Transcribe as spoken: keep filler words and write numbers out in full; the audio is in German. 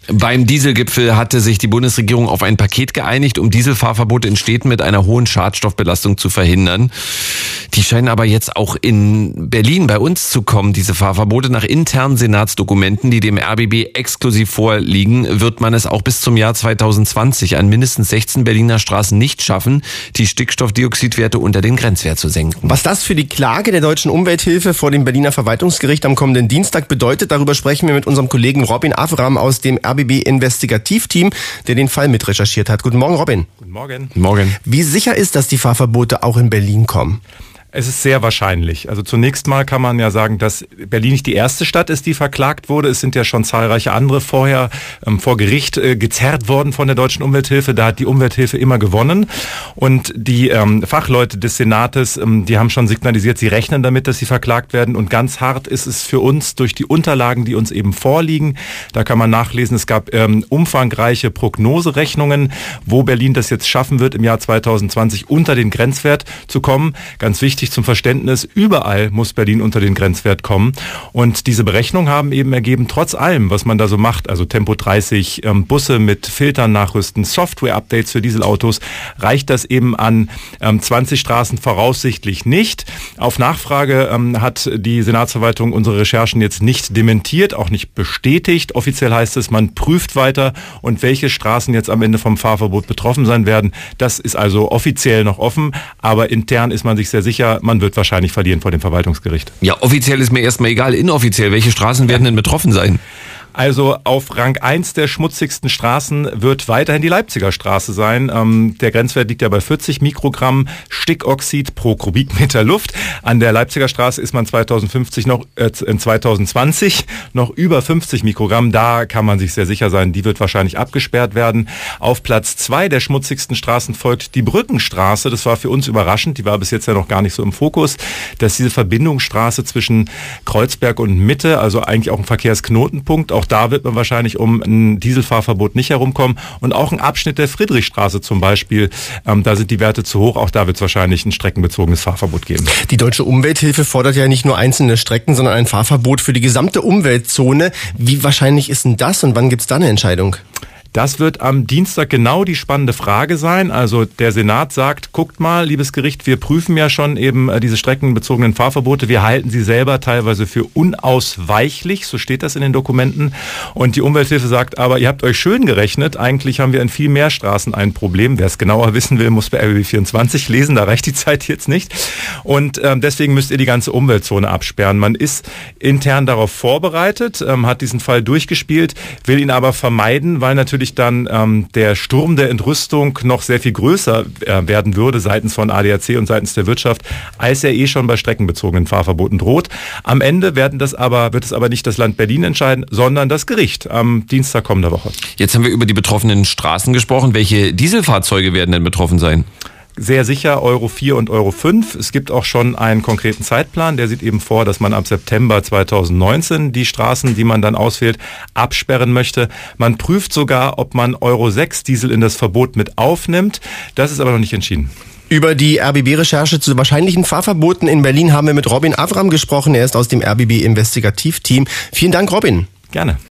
Beim Dieselgipfel hatte sich die Bundesregierung auf ein Paket geeinigt, um Dieselfahrverbote in Städten mit einer hohen Schadstoffbelastung zu verhindern. Die scheinen aber jetzt auch in Berlin bei uns zu kommen, diese Fahrverbote. Nach internen Senatsdokumenten, die dem R B B exklusiv vorliegen, wird man es auch bis zum Jahr zweitausendzwanzig an mindestens sechzehn Berliner Straßen nicht schaffen, die Stickstoffdioxidwerte unter den Grenzwert zu senken. Was das für die Klage der Deutschen Umwelthilfe vor dem Berliner Verwaltungsgericht am kommenden Dienstag bedeutet, darüber sprechen wir mit unserem Kollegen Robin Avram aus dem R B B-Investigativteam, der den Fall mitrecherchiert hat. Guten Morgen, Robin. Guten Morgen. Morgen. Wie sicher ist, dass die Fahrverbote auch in Berlin kommen? Es ist sehr wahrscheinlich. Also zunächst mal kann man ja sagen, dass Berlin nicht die erste Stadt ist, die verklagt wurde. Es sind ja schon zahlreiche andere vorher ähm, vor Gericht äh, gezerrt worden von der Deutschen Umwelthilfe. Da hat die Umwelthilfe immer gewonnen. Und die ähm, Fachleute des Senates, ähm, die haben schon signalisiert, sie rechnen damit, dass sie verklagt werden. Und ganz hart ist es für uns durch die Unterlagen, die uns eben vorliegen. Da kann man nachlesen, es gab ähm, umfangreiche Prognoserechnungen, wo Berlin das jetzt schaffen wird, im Jahr zweitausendzwanzig unter den Grenzwert zu kommen. Ganz wichtig zum Verständnis, überall muss Berlin unter den Grenzwert kommen. Und diese Berechnungen haben eben ergeben, trotz allem, was man da so macht, also Tempo dreißig, ähm, Busse mit Filtern nachrüsten, Software-Updates für Dieselautos, reicht das eben an ähm, zwanzig Straßen voraussichtlich nicht. Auf Nachfrage ähm, hat die Senatsverwaltung unsere Recherchen jetzt nicht dementiert, auch nicht bestätigt. Offiziell heißt es, man prüft weiter und welche Straßen jetzt am Ende vom Fahrverbot betroffen sein werden. Das ist also offiziell noch offen, aber intern ist man sich sehr sicher, man wird wahrscheinlich verlieren vor dem Verwaltungsgericht. Ja, offiziell ist mir erstmal egal. Inoffiziell, welche Straßen werden denn betroffen sein? Also auf Rang eins der schmutzigsten Straßen wird weiterhin die Leipziger Straße sein. Ähm, der Grenzwert liegt ja bei vierzig Mikrogramm Stickoxid pro Kubikmeter Luft. An der Leipziger Straße ist man zweitausendfünfzig noch, äh, in zweitausendzwanzig noch über fünfzig Mikrogramm. Da kann man sich sehr sicher sein, die wird wahrscheinlich abgesperrt werden. Auf Platz zwei der schmutzigsten Straßen folgt die Brückenstraße. Das war für uns überraschend. Die war bis jetzt ja noch gar nicht so im Fokus. Das ist diese Verbindungsstraße zwischen Kreuzberg und Mitte, also eigentlich auch ein Verkehrsknotenpunkt. Auch da wird man wahrscheinlich um ein Dieselfahrverbot nicht herumkommen. Und auch ein Abschnitt der Friedrichstraße zum Beispiel, ähm, da sind die Werte zu hoch. Auch da wird es wahrscheinlich ein streckenbezogenes Fahrverbot geben. Die Deutsche Umwelthilfe fordert ja nicht nur einzelne Strecken, sondern ein Fahrverbot für die gesamte Umweltzone. Wie wahrscheinlich ist denn das und wann gibt es da eine Entscheidung? Das wird am Dienstag genau die spannende Frage sein. Also der Senat sagt, guckt mal, liebes Gericht, wir prüfen ja schon eben diese streckenbezogenen Fahrverbote. Wir halten sie selber teilweise für unausweichlich, so steht das in den Dokumenten. Und die Umwelthilfe sagt, aber ihr habt euch schön gerechnet. Eigentlich haben wir in viel mehr Straßen ein Problem. Wer es genauer wissen will, muss bei R B B vierundzwanzig lesen. Da reicht die Zeit jetzt nicht. Und ähm, deswegen müsst ihr die ganze Umweltzone absperren. Man ist intern darauf vorbereitet, ähm, hat diesen Fall durchgespielt, will ihn aber vermeiden, weil natürlich dann ähm, der Sturm der Entrüstung noch sehr viel größer äh, werden würde seitens von A D A C und seitens der Wirtschaft, als er eh schon bei streckenbezogenen Fahrverboten droht. Am Ende werden das aber, wird es aber nicht das Land Berlin entscheiden, sondern das Gericht am Dienstag kommender Woche. Jetzt haben wir über die betroffenen Straßen gesprochen. Welche Dieselfahrzeuge werden denn betroffen sein? Sehr sicher Euro vier und Euro fünf. Es gibt auch schon einen konkreten Zeitplan, der sieht eben vor, dass man ab September zweitausendneunzehn die Straßen, die man dann auswählt, absperren möchte. Man prüft sogar, ob man Euro sechs Diesel in das Verbot mit aufnimmt. Das ist aber noch nicht entschieden. Über die R B B-Recherche zu wahrscheinlichen Fahrverboten in Berlin haben wir mit Robin Avram gesprochen. Er ist aus dem R B B-Investigativteam. Vielen Dank, Robin. Gerne.